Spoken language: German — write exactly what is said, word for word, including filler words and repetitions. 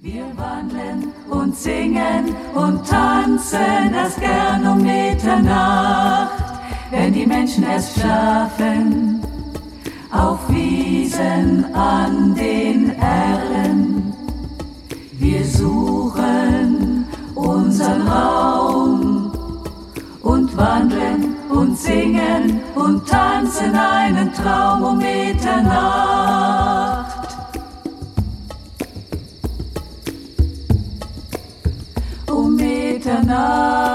Wir wandeln und singen und tanzen erst gern um Mitternacht, wenn die Menschen erst schlafen, auf Wiesen an den Erlen. Wir suchen unseren Raum und wandeln und singen und tanzen einen Traum um Mitternacht. Um Mitternacht.